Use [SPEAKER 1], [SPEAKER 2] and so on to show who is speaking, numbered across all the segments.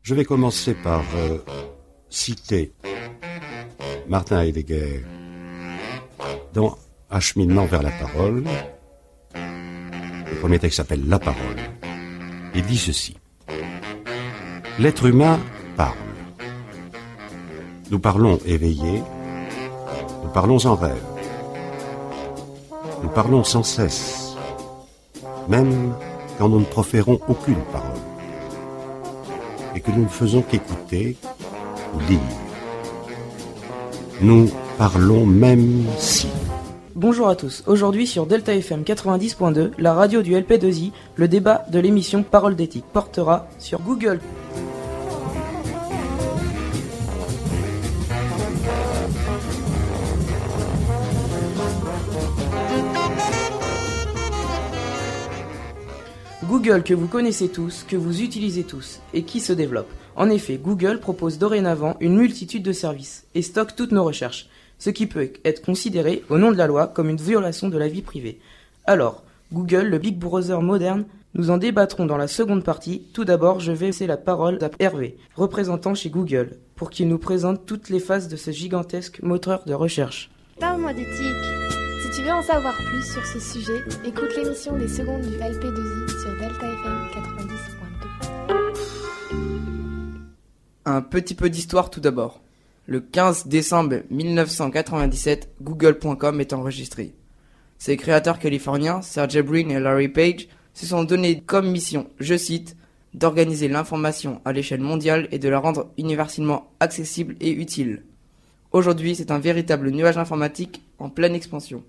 [SPEAKER 1] Je vais commencer par citer Martin Heidegger dans Acheminement vers la parole. Le premier texte s'appelle La parole. Il dit ceci. L'être humain parle. Nous parlons éveillés, nous parlons en rêve. Nous parlons sans cesse, même quand nous ne proférons aucune parole, et que nous ne faisons qu'écouter ou lire. Nous parlons même si.
[SPEAKER 2] Bonjour à tous, aujourd'hui sur Delta FM 90.2, la radio du LP2I, le débat de l'émission Parole d'éthique portera sur Google. Google que vous connaissez tous, que vous utilisez tous, et qui se développe. En effet, Google propose dorénavant une multitude de services, et stocke toutes nos recherches, ce qui peut être considéré, au nom de la loi, comme une violation de la vie privée. Alors, Google, le Big Brother moderne, nous en débattrons dans la seconde partie. Tout d'abord, je vais laisser la parole à Hervé, représentant chez Google, pour qu'il nous présente toutes les phases de ce gigantesque moteur de recherche.
[SPEAKER 3] Parle-moi d'éthique. Si tu veux en savoir plus sur ce sujet, écoute l'émission des secondes du LP2I sur Delta FM 90.2.
[SPEAKER 4] Un petit peu d'histoire tout d'abord. Le 15 décembre 1997, Google.com est enregistré. Ses créateurs californiens, Sergey Brin et Larry Page, se sont donné comme mission, je cite, d'organiser l'information à l'échelle mondiale et de la rendre universellement accessible et utile. Aujourd'hui, c'est un véritable nuage informatique en pleine expansion.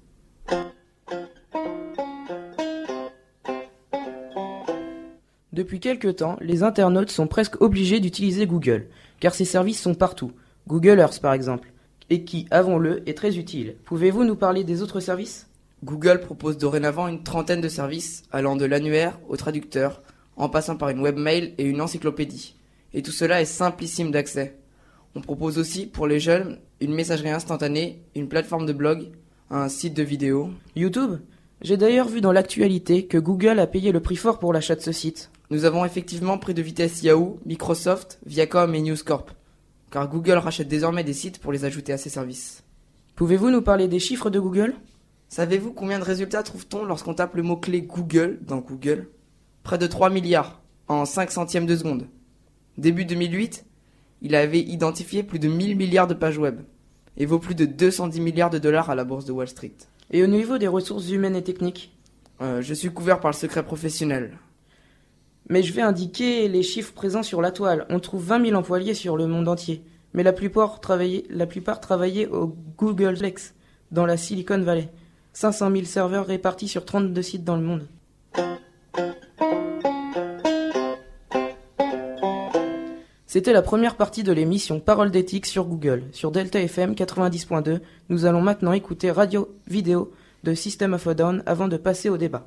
[SPEAKER 2] Depuis quelque temps, les internautes sont presque obligés d'utiliser Google, car ces services sont partout. Google Earth par exemple, et qui, avouons-le, est très utile. Pouvez-vous nous parler des autres services ?
[SPEAKER 4] Google propose dorénavant une trentaine de services, allant de l'annuaire au traducteur, en passant par une webmail et une encyclopédie. Et tout cela est simplissime d'accès. On propose aussi, pour les jeunes, une messagerie instantanée, une plateforme de blog, un site de vidéo.
[SPEAKER 2] YouTube ? J'ai d'ailleurs vu dans l'actualité que Google a payé le prix fort pour l'achat de ce site.
[SPEAKER 4] Nous avons effectivement pris de vitesse Yahoo, Microsoft, Viacom et News Corp, car Google rachète désormais des sites pour les ajouter à ses services.
[SPEAKER 2] Pouvez-vous nous parler des chiffres de Google ?
[SPEAKER 4] Savez-vous combien de résultats trouve-t-on lorsqu'on tape le mot-clé Google dans Google ? Près de 3 milliards, en 5 centièmes de seconde. Début 2008, il avait identifié plus de 1000 milliards de pages web, et vaut plus de 210 milliards de dollars à la bourse de Wall Street.
[SPEAKER 2] Et au niveau des ressources humaines et techniques ?
[SPEAKER 4] Je suis couvert par le secret professionnel.
[SPEAKER 2] Mais je vais indiquer les chiffres présents sur la toile. On trouve 20 000 employés sur le monde entier. Mais la plupart travaillaient au Googleplex, dans la Silicon Valley. 500 000 serveurs répartis sur 32 sites dans le monde. C'était la première partie de l'émission Parole d'éthique sur Google. Sur Delta FM 90.2, nous allons maintenant écouter Radio Vidéo de System of a Down avant de passer au débat.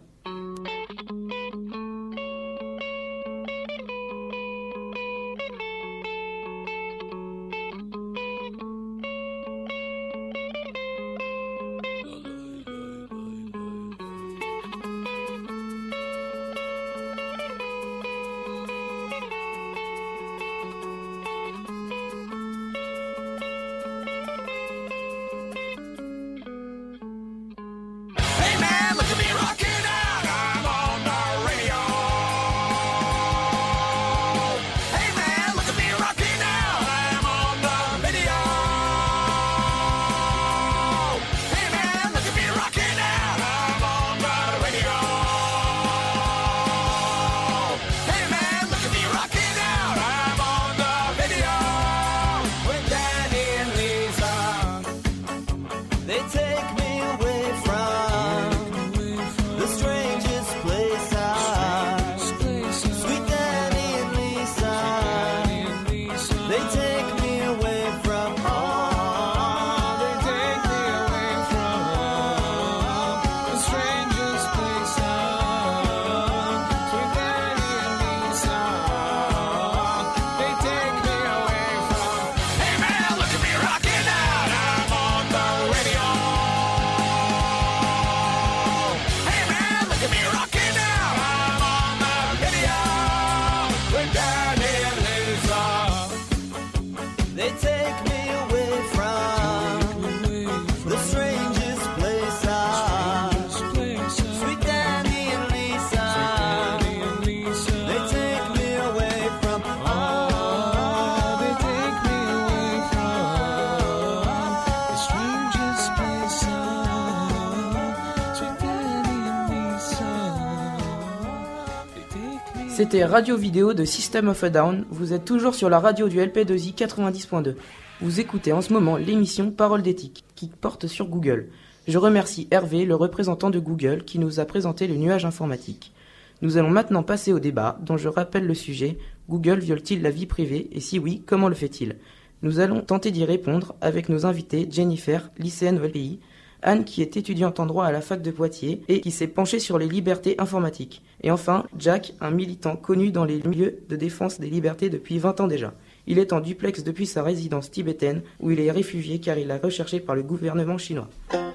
[SPEAKER 2] C'était Radio Vidéo de System of a Down. Vous êtes toujours sur la radio du LP2I 90.2. Vous écoutez en ce moment l'émission Parole d'éthique, qui porte sur Google. Je remercie Hervé, le représentant de Google, qui nous a présenté le nuage informatique. Nous allons maintenant passer au débat, dont je rappelle le sujet. Google viole-t-il la vie privée, et si oui, comment le fait-il ? Nous allons tenter d'y répondre avec nos invités Jennifer, lycéenne au LPI, Anne qui est étudiante en droit à la fac de Poitiers et qui s'est penchée sur les libertés informatiques. Et enfin, Jack, un militant connu dans les milieux de défense des libertés depuis 20 ans déjà. Il est en duplex depuis sa résidence tibétaine où il est réfugié car il est recherché par le gouvernement chinois.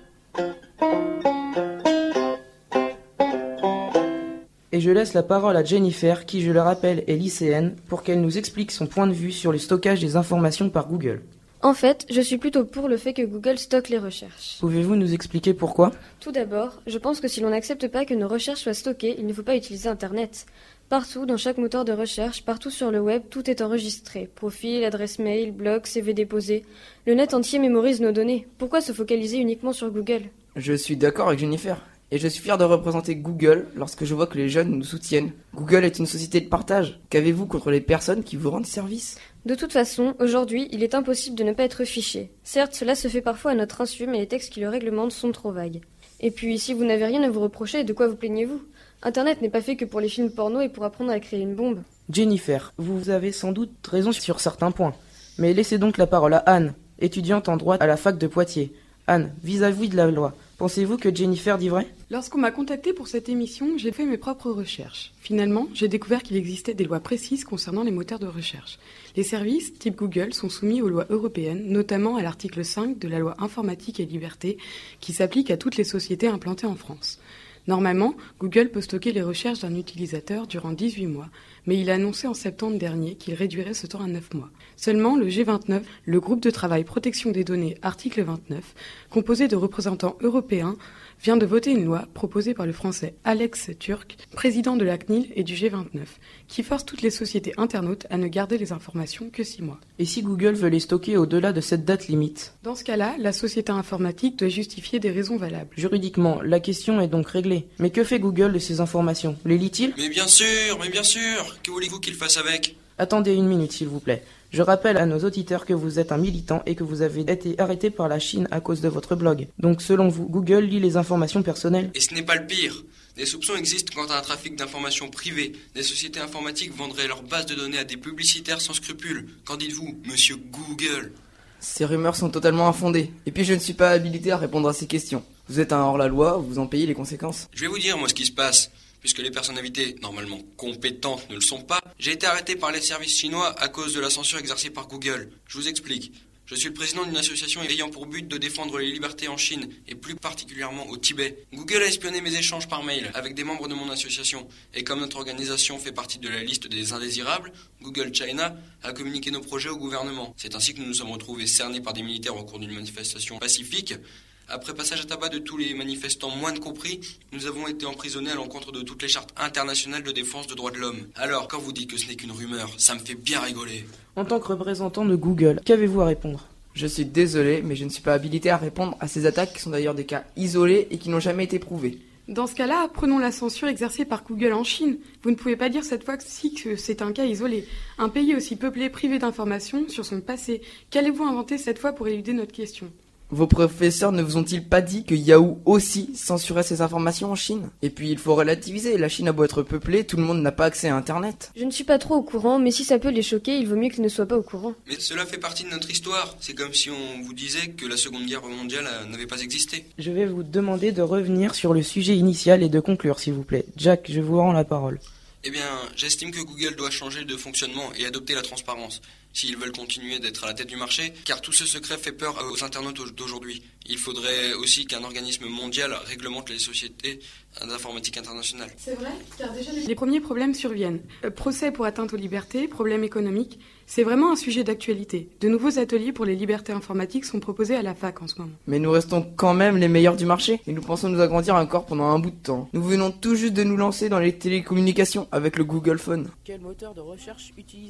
[SPEAKER 2] Et je laisse la parole à Jennifer, qui, je le rappelle, est lycéenne, pour qu'elle nous explique son point de vue sur le stockage des informations par Google.
[SPEAKER 5] En fait, je suis plutôt pour le fait que Google stocke les recherches.
[SPEAKER 2] Pouvez-vous nous expliquer pourquoi ?
[SPEAKER 5] Tout d'abord, je pense que si l'on n'accepte pas que nos recherches soient stockées, il ne faut pas utiliser Internet. Partout, dans chaque moteur de recherche, partout sur le web, tout est enregistré. Profil, adresse mail, blog, CV déposé. Le net entier mémorise nos données. Pourquoi se focaliser uniquement sur Google ?
[SPEAKER 4] Je suis d'accord avec Jennifer. Et je suis fier de représenter Google lorsque je vois que les jeunes nous soutiennent. Google est une société de partage. Qu'avez-vous contre les personnes qui vous rendent service ?
[SPEAKER 5] De toute façon, aujourd'hui, il est impossible de ne pas être fiché. Certes, cela se fait parfois à notre insu, mais les textes qui le réglementent sont trop vagues. Et puis, si vous n'avez rien à vous reprocher, de quoi vous plaignez-vous ? Internet n'est pas fait que pour les films porno et pour apprendre à créer une bombe.
[SPEAKER 2] Jennifer, vous avez sans doute raison sur certains points. Mais laissez donc la parole à Anne, étudiante en droit à la fac de Poitiers. Anne, vis-à-vis de la loi, pensez-vous que Jennifer dit vrai ?
[SPEAKER 6] Lorsqu'on m'a contacté pour cette émission, j'ai fait mes propres recherches. Finalement, j'ai découvert qu'il existait des lois précises concernant les moteurs de recherche. Les services, type Google, sont soumis aux lois européennes, notamment à l'article 5 de la loi informatique et liberté, qui s'applique à toutes les sociétés implantées en France. Normalement, Google peut stocker les recherches d'un utilisateur durant 18 mois, mais il a annoncé en septembre dernier qu'il réduirait ce temps à 9 mois. Seulement, le G29, le groupe de travail protection des données, article 29, composé de représentants européens, vient de voter une loi proposée par le français Alex Türk, président de la CNIL et du G29, qui force toutes les sociétés internautes à ne garder les informations que 6 mois.
[SPEAKER 2] Et si Google veut les stocker au-delà de cette date limite ?
[SPEAKER 6] Dans ce cas-là, la société informatique doit justifier des raisons valables.
[SPEAKER 2] Juridiquement, la question est donc réglée. Mais que fait Google de ces informations ? Les lit-il ?
[SPEAKER 7] Mais bien sûr. Que voulez-vous qu'il fasse avec ?
[SPEAKER 2] Attendez une minute, s'il vous plaît. Je rappelle à nos auditeurs que vous êtes un militant et que vous avez été arrêté par la Chine à cause de votre blog. Donc selon vous, Google lit les informations personnelles ?
[SPEAKER 7] Et ce n'est pas le pire. Des soupçons existent quant à un trafic d'informations privées. Des sociétés informatiques vendraient leurs bases de données à des publicitaires sans scrupules. Qu'en dites-vous, monsieur Google ?
[SPEAKER 4] Ces rumeurs sont totalement infondées. Et puis je ne suis pas habilité à répondre à ces questions. Vous êtes un hors-la-loi, vous en payez les conséquences.
[SPEAKER 7] Je vais vous dire, moi, ce qui se passe. Puisque les personnes invitées, normalement compétentes, ne le sont pas, j'ai été arrêté par les services chinois à cause de la censure exercée par Google. Je vous explique. Je suis le président d'une association ayant pour but de défendre les libertés en Chine, et plus particulièrement au Tibet. Google a espionné mes échanges par mail avec des membres de mon association, et comme notre organisation fait partie de la liste des indésirables, Google China a communiqué nos projets au gouvernement. C'est ainsi que nous nous sommes retrouvés cernés par des militaires au cours d'une manifestation pacifique. Après passage à tabac de tous les manifestants moindres compris, nous avons été emprisonnés à l'encontre de toutes les chartes internationales de défense des droits de l'homme. Alors, quand vous dites que ce n'est qu'une rumeur, ça me fait bien rigoler.
[SPEAKER 2] En tant que représentant de Google, qu'avez-vous à répondre ?
[SPEAKER 4] Je suis désolé, mais je ne suis pas habilité à répondre à ces attaques qui sont d'ailleurs des cas isolés et qui n'ont jamais été prouvés.
[SPEAKER 6] Dans ce cas-là, prenons la censure exercée par Google en Chine. Vous ne pouvez pas dire cette fois-ci que c'est un cas isolé. Un pays aussi peuplé, privé d'informations sur son passé. Qu'allez-vous inventer cette fois pour éluder notre question ?
[SPEAKER 4] Vos professeurs ne vous ont-ils pas dit que Yahoo aussi censurait ces informations en Chine ? Et puis il faut relativiser, la Chine a beau être peuplée, tout le monde n'a pas accès à Internet.
[SPEAKER 5] Je ne suis pas trop au courant, mais si ça peut les choquer, il vaut mieux qu'ils ne soient pas au courant.
[SPEAKER 7] Mais cela fait partie de notre histoire. C'est comme si on vous disait que la Seconde Guerre mondiale n'avait pas existé.
[SPEAKER 2] Je vais vous demander de revenir sur le sujet initial et de conclure, s'il vous plaît. Jack, je vous rends la parole.
[SPEAKER 7] Eh bien, j'estime que Google doit changer de fonctionnement et adopter la transparence, s'ils veulent continuer d'être à la tête du marché, car tout ce secret fait peur aux internautes d'aujourd'hui. Il faudrait aussi qu'un organisme mondial réglemente les sociétés d'informatique internationale.
[SPEAKER 6] C'est vrai, car déjà les premiers problèmes surviennent. Procès pour atteinte aux libertés, problèmes économiques, c'est vraiment un sujet d'actualité. De nouveaux ateliers pour les libertés informatiques sont proposés à la fac en ce moment.
[SPEAKER 4] Mais nous restons quand même les meilleurs du marché, et nous pensons nous agrandir encore pendant un bout de temps. Nous venons tout juste de nous lancer dans les télécommunications avec le Google Phone.
[SPEAKER 2] Quel moteur de recherche utilisez-vous ?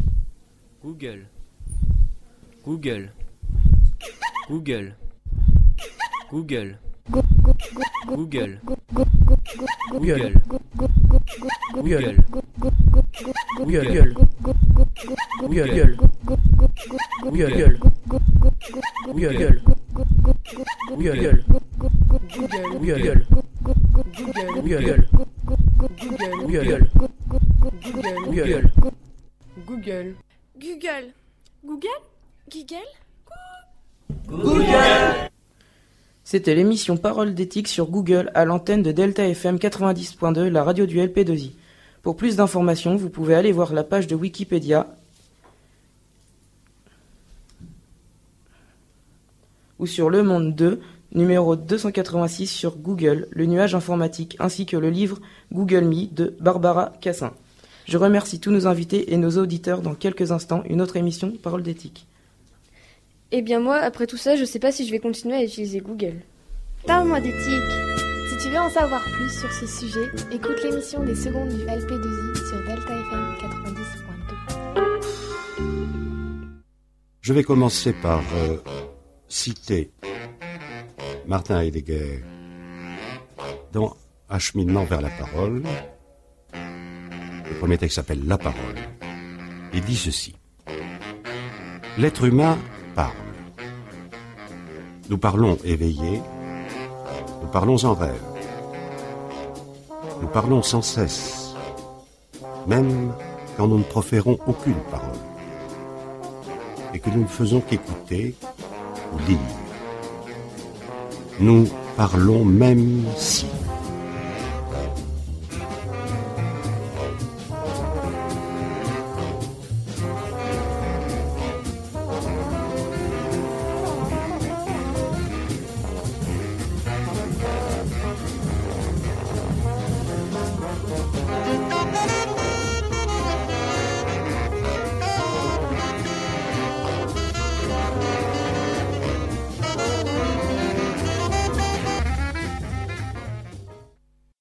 [SPEAKER 8] Google. Google. Google. Google. Google. Google. Google.
[SPEAKER 2] Google. Google. Google. Google. Google. Google. Google. Google. Google.
[SPEAKER 6] Google.
[SPEAKER 3] Google. Google Google
[SPEAKER 2] Google. C'était l'émission Parole d'éthique sur Google à l'antenne de Delta FM 90.2, la radio du LP2I. Pour plus d'informations, vous pouvez aller voir la page de Wikipédia ou sur Le Monde 2, numéro 286 sur Google, le nuage informatique, ainsi que le livre Google Me de Barbara Cassin. Je remercie tous nos invités et nos auditeurs. Dans quelques instants, une autre émission Parole d'éthique.
[SPEAKER 5] Eh bien moi, après tout ça, je sais pas si je vais continuer à utiliser Google.
[SPEAKER 3] Parle-moi d'éthique. Si tu veux en savoir plus sur ce sujet, écoute l'émission des secondes du LP2I sur Delta FM 90.2.
[SPEAKER 1] Je vais commencer par citer Martin Heidegger dans Acheminement vers la parole. Le premier texte s'appelle La parole. Il dit ceci. L'être humain parle. Nous parlons éveillés, nous parlons en rêve. Nous parlons sans cesse, même quand nous ne proférons aucune parole, et que nous ne faisons qu'écouter ou lire. Nous parlons même si.